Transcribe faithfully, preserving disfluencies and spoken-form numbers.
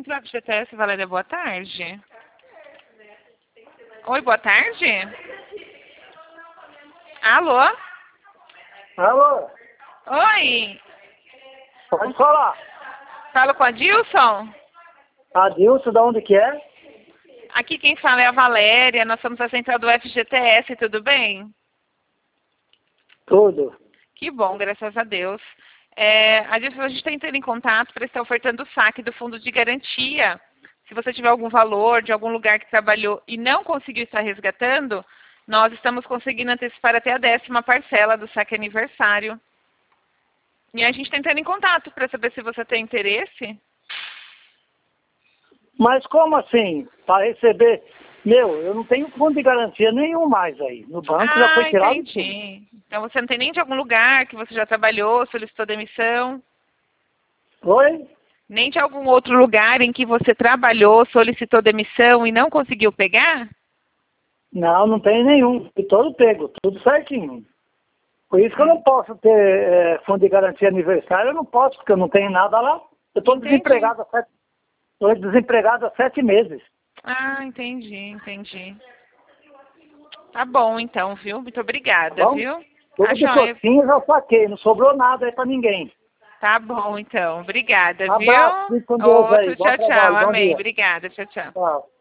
do F G T S, Valéria, boa tarde. Oi, boa tarde. Alô? Alô? Oi. Pode falar. Falo com a Dilson? Adilson, de onde que é? Aqui quem fala é a Valéria, nós somos a central do F G T S, tudo bem? Tudo. Que bom, graças a Deus. É, a gente a gente está entrando em contato para estar ofertando o saque do fundo de garantia. Se você tiver algum valor de algum lugar que trabalhou e não conseguiu estar resgatando, nós estamos conseguindo antecipar até a décima parcela do saque aniversário. E a gente está entrando em contato para saber se você tem interesse. Mas como assim? Para receber... Meu, eu não tenho fundo de garantia nenhum mais aí. No banco Ah, já foi tirado tudo. entendi. Então você não tem nem de algum lugar que você já trabalhou, solicitou demissão? Oi? Nem de algum outro lugar em que você trabalhou, solicitou demissão e não conseguiu pegar? Não, não tem nenhum. E todo pego, tudo certinho. Por isso que eu não posso ter é, fundo de garantia aniversário, eu não posso, porque eu não tenho nada lá. Eu estou Entendi. desempregado há sete, tô desempregado há sete meses. Ah, entendi, entendi. Tá bom então, viu? Muito obrigada, Tá bom? viu? Tudo Tá que joia. eu tinha eu já saquei, não sobrou nada aí para ninguém. Tá bom então. Obrigada, Abraço, viu? fique com Deus aí. Outro Bom tchau, tchau. trabalho, bom Amém. dia. Obrigada. Tchau, tchau. Tchau.